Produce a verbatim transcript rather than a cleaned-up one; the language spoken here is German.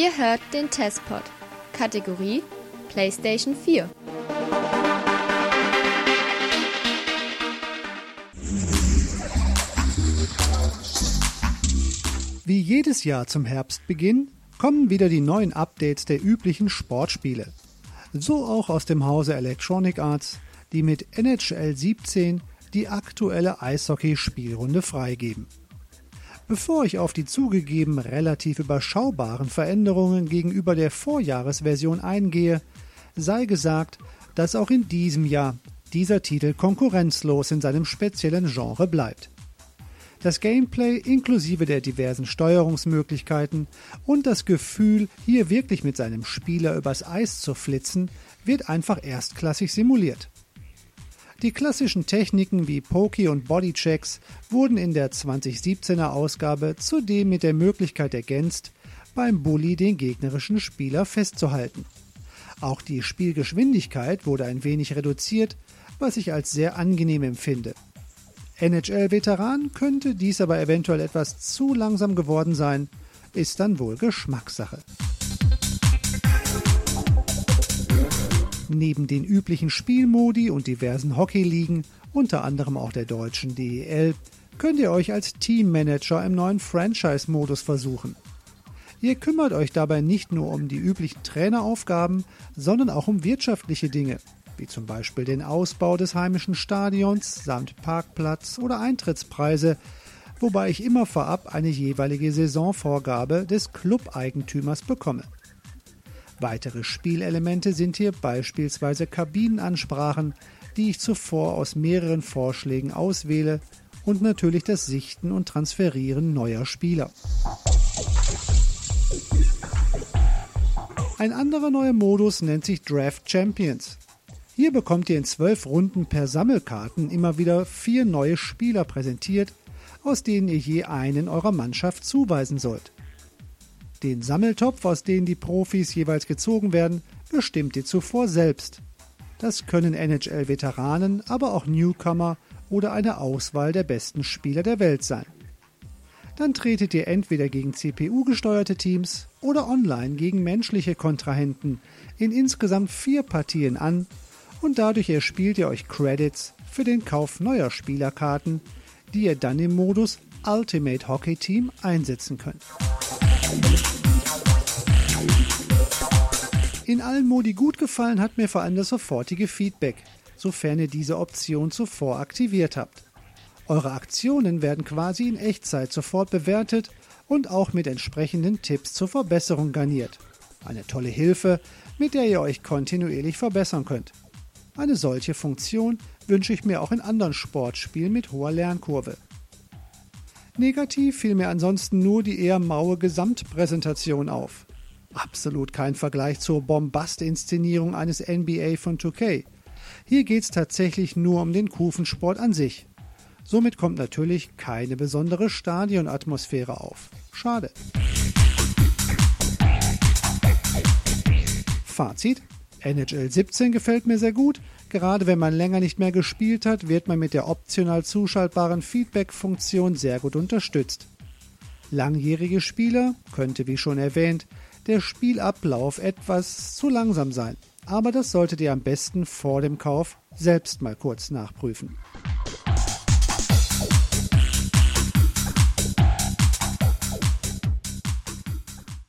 Ihr hört den Testpod. Kategorie PlayStation vier. Wie jedes Jahr zum Herbstbeginn kommen wieder die neuen Updates der üblichen Sportspiele. So auch aus dem Hause Electronic Arts, die mit N H L siebzehn die aktuelle Eishockey-Spielrunde freigeben. Bevor ich auf die zugegeben relativ überschaubaren Veränderungen gegenüber der Vorjahresversion eingehe, sei gesagt, dass auch in diesem Jahr dieser Titel konkurrenzlos in seinem speziellen Genre bleibt. Das Gameplay inklusive der diversen Steuerungsmöglichkeiten und das Gefühl, hier wirklich mit seinem Spieler übers Eis zu flitzen, wird einfach erstklassig simuliert. Die klassischen Techniken wie Poke- und Bodychecks wurden in der zwanzig siebzehner Ausgabe zudem mit der Möglichkeit ergänzt, beim Bully den gegnerischen Spieler festzuhalten. Auch die Spielgeschwindigkeit wurde ein wenig reduziert, was ich als sehr angenehm empfinde. N H L-Veteran könnte dies aber eventuell etwas zu langsam geworden sein, ist dann wohl Geschmackssache. Neben den üblichen Spielmodi und diversen Hockeyligen, unter anderem auch der deutschen D E L, könnt ihr euch als Teammanager im neuen Franchise-Modus versuchen. Ihr kümmert euch dabei nicht nur um die üblichen Traineraufgaben, sondern auch um wirtschaftliche Dinge, wie zum Beispiel den Ausbau des heimischen Stadions samt Parkplatz oder Eintrittspreise, wobei ich immer vorab eine jeweilige Saisonvorgabe des Club-Eigentümers bekomme. Weitere Spielelemente sind hier beispielsweise Kabinenansprachen, die ich zuvor aus mehreren Vorschlägen auswähle, und natürlich das Sichten und Transferieren neuer Spieler. Ein anderer neuer Modus nennt sich Draft Champions. Hier bekommt ihr in zwölf Runden per Sammelkarten immer wieder vier neue Spieler präsentiert, aus denen ihr je einen eurer Mannschaft zuweisen sollt. Den Sammeltopf, aus dem die Profis jeweils gezogen werden, bestimmt ihr zuvor selbst. Das können N H L-Veteranen, aber auch Newcomer oder eine Auswahl der besten Spieler der Welt sein. Dann tretet ihr entweder gegen C P U-gesteuerte Teams oder online gegen menschliche Kontrahenten in insgesamt vier Partien an, und dadurch erspielt ihr euch Credits für den Kauf neuer Spielerkarten, die ihr dann im Modus Ultimate Hockey Team einsetzen könnt. In allen Modi gut gefallen hat mir vor allem das sofortige Feedback, sofern ihr diese Option zuvor aktiviert habt. Eure Aktionen werden quasi in Echtzeit sofort bewertet und auch mit entsprechenden Tipps zur Verbesserung garniert. Eine tolle Hilfe, mit der ihr euch kontinuierlich verbessern könnt. Eine solche Funktion wünsche ich mir auch in anderen Sportspielen mit hoher Lernkurve. Negativ fiel mir ansonsten nur die eher maue Gesamtpräsentation auf. Absolut kein Vergleich zur Bombast-Inszenierung eines N B A von zwei K. Hier geht es tatsächlich nur um den Kufensport an sich. Somit kommt natürlich keine besondere Stadionatmosphäre auf. Schade. Fazit: N H L siebzehn gefällt mir sehr gut. Gerade wenn man länger nicht mehr gespielt hat, wird man mit der optional zuschaltbaren Feedback-Funktion sehr gut unterstützt. Langjährige Spieler könnte, wie schon erwähnt, der Spielablauf etwas zu langsam sein. Aber das solltet ihr am besten vor dem Kauf selbst mal kurz nachprüfen.